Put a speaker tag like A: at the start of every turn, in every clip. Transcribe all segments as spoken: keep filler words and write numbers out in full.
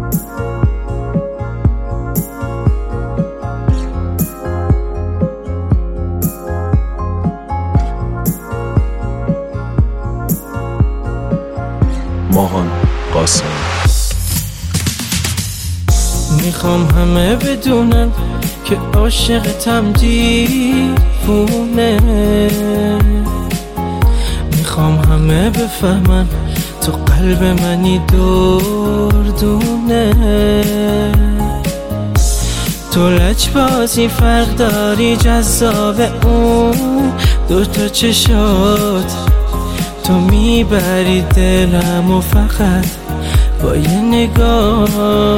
A: ماهان قاسم.
B: میخوام همه بدونن که عاشقتم دیوونه، میخوام همه بفهمن تو قلب منی دردونه. تو لجبازی فرق داری جذاب اون دوتا چشات، تو میبری دلم و فقط با یه نگاه.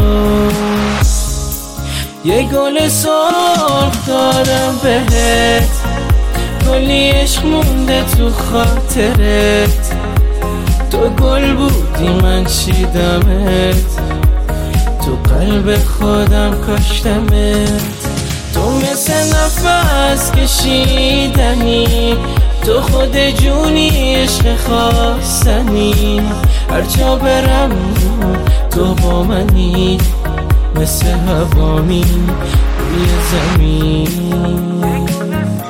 B: یه گل سرخ دارم بهت، کلی عشق مونده تو خاطرت. تو گل بودی من چیدمت، تو قلب خودم کاشتمت. تو مثل نفس کشیدنی، تو خود جونی عشق خواستنی. هر جا برم تو با منی، مثل هوامی روی زمین.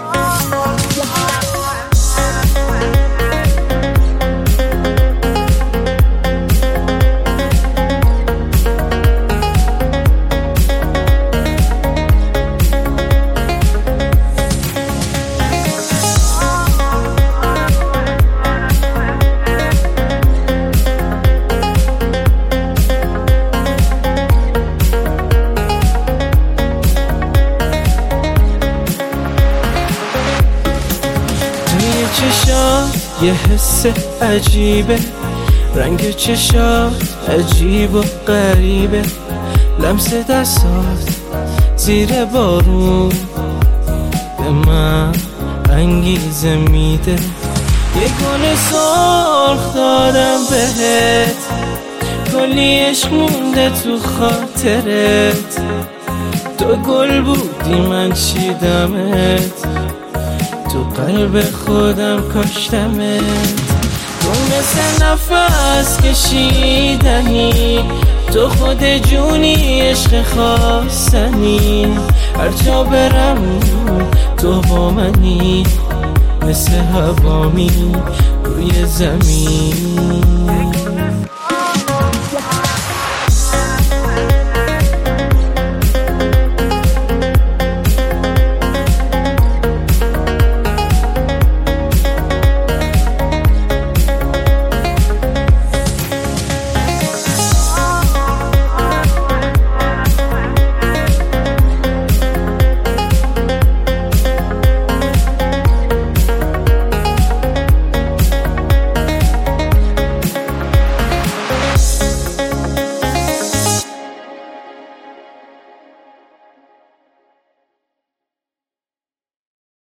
B: چشات یه حس عجیبه، رنگ چشات عجیب و غریبه. لمس دستات زیر بارون به من انگیزه میده. یه گل سرخ دارم بهت، کلی عشق مونده تو خاطرت. تو گل بودی من چیدمت، تو قلب خودم کاشتمت. تو مثل نفس کشیدنی، تو خود جونی عشق خواستنی. هر جا برم تو با منی، مثل هوامی روی زمین.